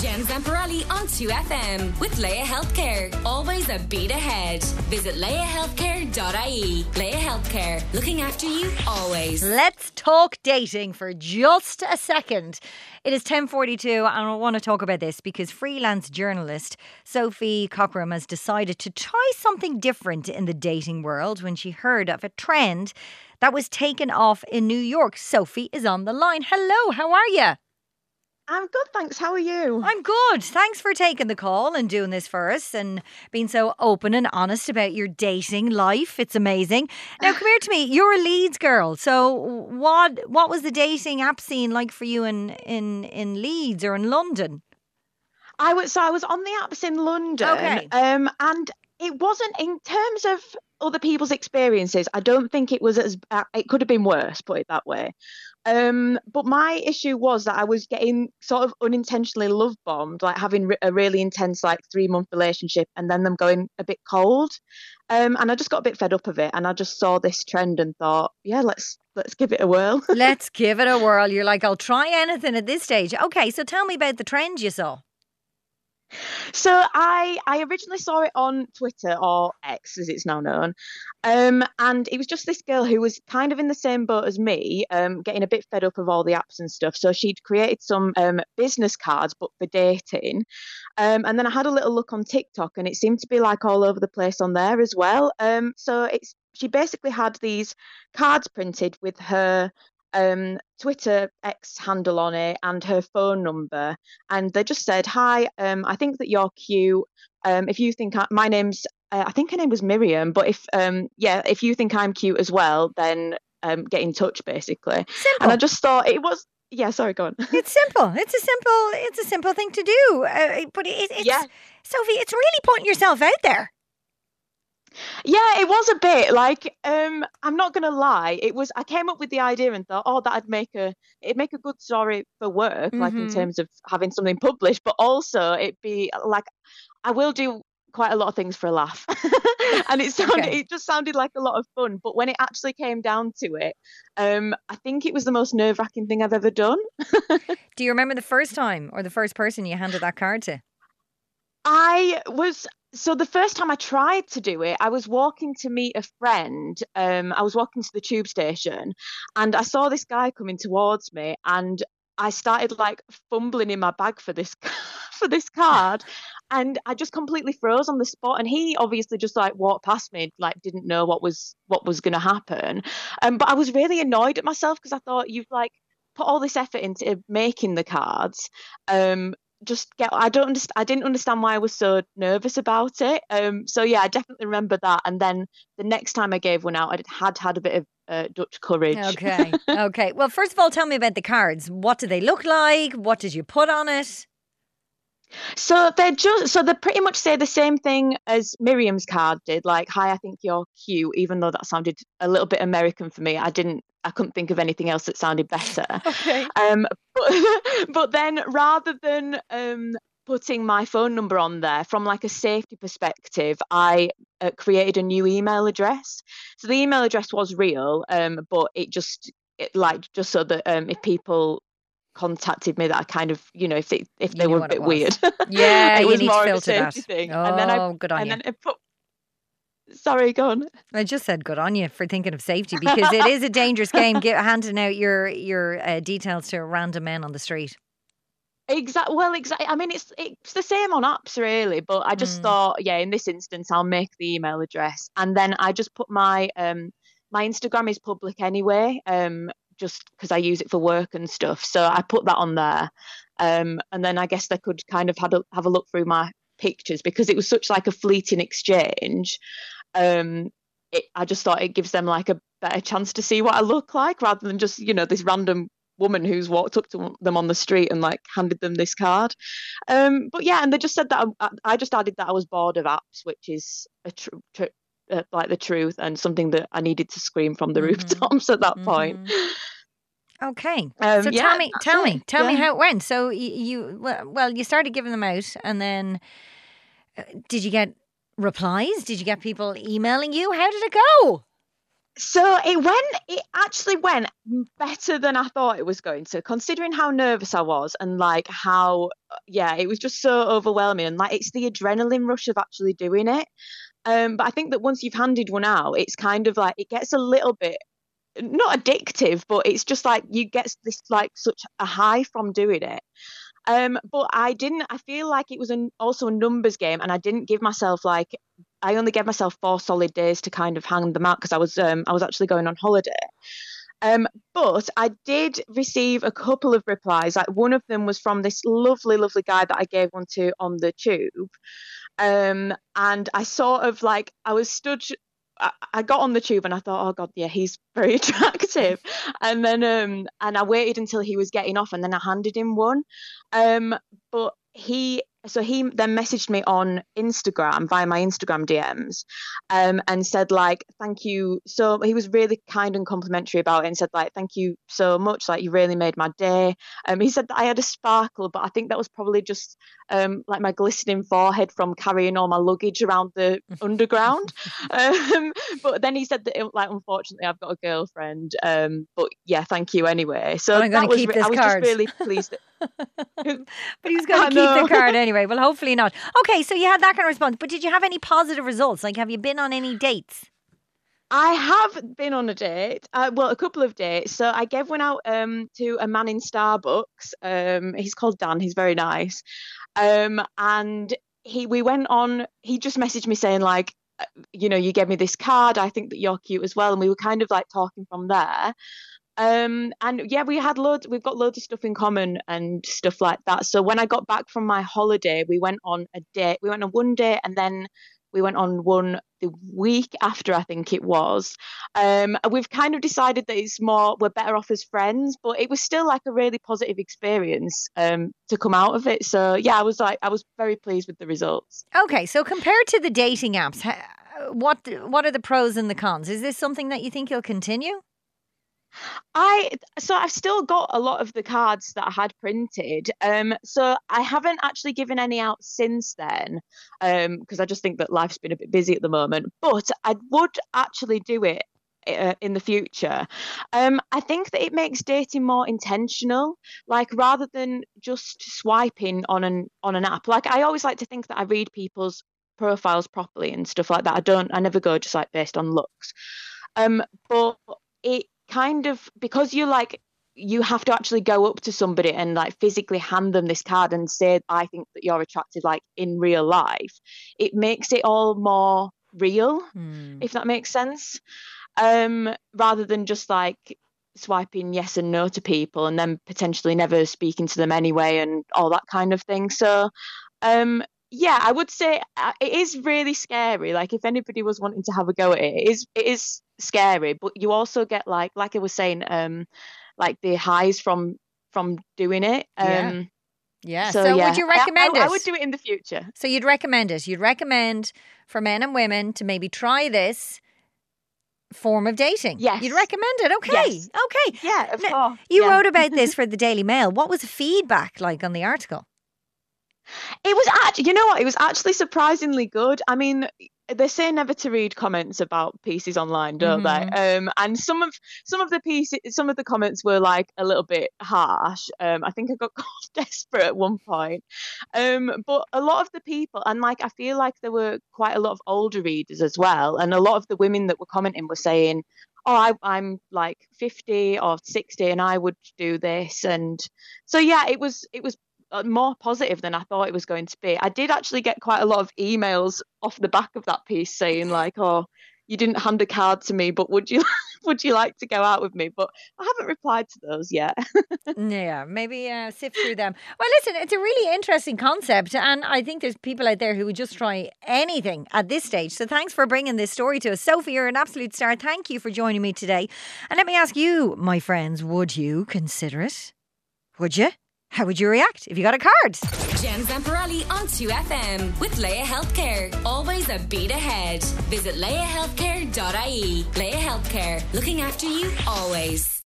Jen Zamparelli on 2FM with Leia Healthcare. Always a beat ahead. Visit leiahealthcare.ie. Leia Healthcare, looking after you always. Let's talk dating for just a second. It is 10:42 and I want to talk about this because freelance journalist Sophie Cockram has decided to try something different in the dating world when she heard of a trend that was taken off in New York. Sophie is on the line. Hello, how are you? I'm good, thanks. How are you? I'm good. Thanks for taking the call and doing this for us and being so open and honest about your dating life. It's amazing. Now, come here to me. You're a Leeds girl. So what was the dating app scene like for you in Leeds or in London? I was on the apps in London. Okay. And it wasn't, in terms of other people's experiences, I don't think it was it could have been worse, put it that way. But my issue was that I was getting sort of unintentionally love bombed, like having a really intense, like 3-month relationship and then them going a bit cold. And I just got a bit fed up of it. And I just saw this trend and thought, yeah, let's give it a whirl. Let's give it a whirl. You're like, I'll try anything at this stage. Okay, so tell me about the trend you saw. So I originally saw it on Twitter, or X as it's now known, and it was just this girl who was kind of in the same boat as me, getting a bit fed up of all the apps and stuff. So she'd created some business cards, but for dating, and then I had a little look on TikTok, and it seemed to be like all over the place on there as well. So she basically had these cards printed with her Twitter X handle on it and her phone number, and they just said, hi, I think that you're cute, if you think my name's I think her name was Miriam, but if you think I'm cute as well, then get in touch, basically. Simple. And I just thought it was, yeah, sorry, go on. It's simple. It's a simple thing to do, but it's Yeah. Sophie, it's really putting yourself out there. Yeah, it was a bit like, I'm not gonna lie, I came up with the idea and thought, oh, it'd make a good story for work, like in terms of having something published, but also it'd be like, I will do quite a lot of things for a laugh. And it just sounded like a lot of fun, but when it actually came down to it, I think it was the most nerve-wracking thing I've ever done. Do you remember the first time or the first person you handed that card to? So the first time I tried to do it, I was walking to meet a friend. I was walking to the tube station and I saw this guy coming towards me and I started like fumbling in my bag for this card and I just completely froze on the spot, and he obviously just like walked past me, like didn't know what was going to happen. But I was really annoyed at myself because I thought, you've like put all this effort into making the cards. I didn't understand why I was so nervous about it. So yeah, I definitely remember that. And then the next time I gave one out, I had a bit of Dutch courage. Okay. Well, first of all, tell me about the cards. What do they look like? What did you put on it? So they pretty much say the same thing as Miriam's card did, like, hi, I think you're cute, even though that sounded a little bit American for me. I couldn't think of anything else that sounded better. Okay. But then rather than putting my phone number on there, from like a safety perspective, I created a new email address. So the email address was real, but it just so that if people contacted me, that I kind of, if they were a bit weird. Yeah, it was you need more to of a filter that. safety thing. Oh, And then good on you. Then I put. Sorry, go on. I just said good on you for thinking of safety, because it is a dangerous game, handing out your details to random men on the street. Exactly. Well, exactly. I mean, it's the same on apps, really. But I just thought, yeah, in this instance, I'll make the email address, and then I just put my Instagram is public anyway, just because I use it for work and stuff. So I put that on there, and then I guess they could kind of have a look through my pictures, because it was such like a fleeting exchange. I just thought it gives them like a better chance to see what I look like, rather than just this random woman who's walked up to them on the street and like handed them this card. But yeah, and they just said that I just added that I was bored of apps, which is like the truth, and something that I needed to scream from the rooftops at that point. Okay, so tell me how it went. So you started giving them out, and then did you get replies? Did you get people emailing you? How did it go? So it actually went better than I thought it was going to, considering how nervous I was and like how, yeah, it was just so overwhelming. And like, it's the adrenaline rush of actually doing it. But I think that once you've handed one out, it's kind of like, it gets a little bit, not addictive, but it's just like you get this like such a high from doing it. But I feel like it was also a numbers game, and I didn't give myself I only gave myself 4 solid days to kind of hang them out because I was actually going on holiday. But I did receive a couple of replies. Like one of them was from this lovely, lovely guy that I gave one to on the tube. And I sort of like, I got on the tube and I thought, oh God, yeah, he's very attractive. And then, and I waited until he was getting off and then I handed him one. But he then messaged me on Instagram via my Instagram DMs, and said like, thank you. So he was really kind and complimentary about it and said like, thank you so much. Like you really made my day. He said that I had a sparkle, but I think that was probably just like my glistening forehead from carrying all my luggage around the underground. But then he said that like, unfortunately I've got a girlfriend. But yeah, thank you anyway. So but I'm going to keep this card. I was just really pleased. But he was going to keep the card anyway. Well, hopefully not. Okay, so you had that kind of response. But did you have any positive results? Like, have you been on any dates? I have been on a date. Well, a couple of dates. So I gave one out to a man in Starbucks. He's called Dan. He's very nice. And we went on. He just messaged me saying like, you know, you gave me this card. I think that you're cute as well. And we were kind of like talking from there. And yeah, we've got loads of stuff in common and stuff like that. So when I got back from my holiday, we went on a date. We went on one date and then we went on one the week after, I think it was. We've kind of decided that we're better off as friends, but it was still like a really positive experience to come out of it. So yeah, I was very pleased with the results. Okay, so compared to the dating apps, what are the pros and the cons? Is this something that you think you'll continue? I've still got a lot of the cards that I had printed. So I haven't actually given any out since then, because I just think that life's been a bit busy at the moment. But I would actually do it in the future. I think that it makes dating more intentional, like rather than just swiping on an app. Like I always like to think that I read people's profiles properly and stuff like that. I never go just like based on looks. But it kind of, because you have to actually go up to somebody and like physically hand them this card and say, I think that you're attractive, like in real life, it makes it all more real, if that makes sense. Rather than just like swiping yes and no to people and then potentially never speaking to them anyway and all that kind of thing. So yeah, I would say it is really scary. Like if anybody was wanting to have a go at it, it is scary, but you also get like I was saying, like the highs from doing it. Yeah. So would you recommend it? I would do it in the future. So you'd recommend it. You'd recommend for men and women to maybe try this form of dating. Yes. You'd recommend it. Okay. Yes. Okay. Yeah, of course. You wrote about this for the Daily Mail. What was the feedback like on the article? It was actually, you know what? It was actually surprisingly good. I mean, they say never to read comments about pieces online, don't they? And some of the comments were like a little bit harsh. I think I got desperate at one point. But a lot of the people, and like I feel like there were quite a lot of older readers as well, and a lot of the women that were commenting were saying, "Oh, I'm like 50 or 60, and I would do this." And so yeah, it was more positive than I thought it was going to be. I did actually get quite a lot of emails off the back of that piece saying like, "Oh, you didn't hand a card to me, but would you like to go out with me?" But I haven't replied to those yet. Yeah, maybe sift through them. Well, listen, it's a really interesting concept, and I think there's people out there who would just try anything at this stage. So thanks for bringing this story to us. Sophie, you're an absolute star. Thank you for joining me today. And let me ask you, my friends, would you consider it? Would you? How would you react if you got a card? Jen Zamparelli on 2FM with Leia Healthcare. Always a beat ahead. Visit leiahealthcare.ie. Leia Healthcare. Looking after you always.